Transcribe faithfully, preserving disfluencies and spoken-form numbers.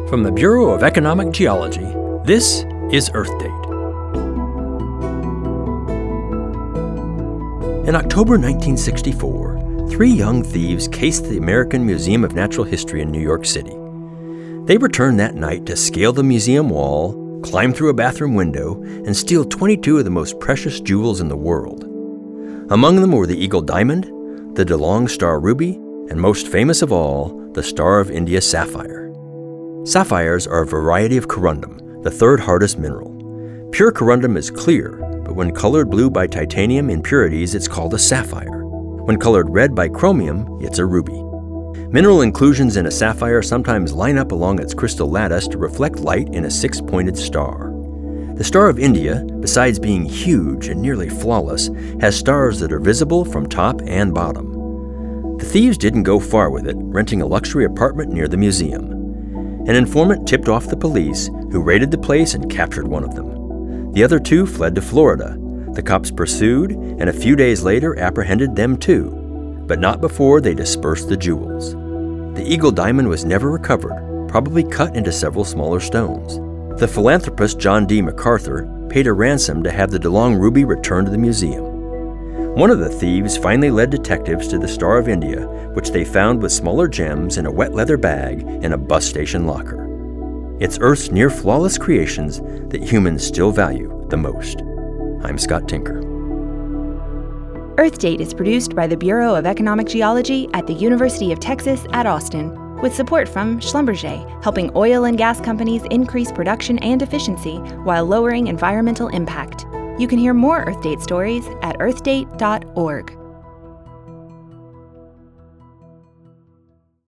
From the Bureau of Economic Geology, this is Earth Date. In October nineteen sixty-four, three young thieves cased the American Museum of Natural History in New York City. They returned that night to scale the museum wall, climb through a bathroom window, and steal twenty-two of the most precious jewels in the world. Among them were the Eagle Diamond, the DeLong Star Ruby, and most famous of all, the Star of India Sapphire. Sapphires are a variety of corundum, the third hardest mineral. Pure corundum is clear, but when colored blue by titanium impurities, it's called a sapphire. When colored red by chromium, it's a ruby. Mineral inclusions in a sapphire sometimes line up along its crystal lattice to reflect light in a six-pointed star. The Star of India, besides being huge and nearly flawless, has stars that are visible from top and bottom. The thieves didn't go far with it, renting a luxury apartment near the museum. An informant tipped off the police, who raided the place and captured one of them. The other two fled to Florida. The cops pursued, and a few days later apprehended them too, but not before they dispersed the jewels. The Eagle Diamond was never recovered, probably cut into several smaller stones. The philanthropist John D. MacArthur paid a ransom to have the DeLong Ruby returned to the museum. One of the thieves finally led detectives to the Star of India, which they found with smaller gems in a wet leather bag in a bus station locker. It's Earth's near-flawless creations that humans still value the most. I'm Scott Tinker. Earth Date is produced by the Bureau of Economic Geology at the University of Texas at Austin, with support from Schlumberger, helping oil and gas companies increase production and efficiency while lowering environmental impact. You can hear more Earth Date stories at earth date dot org.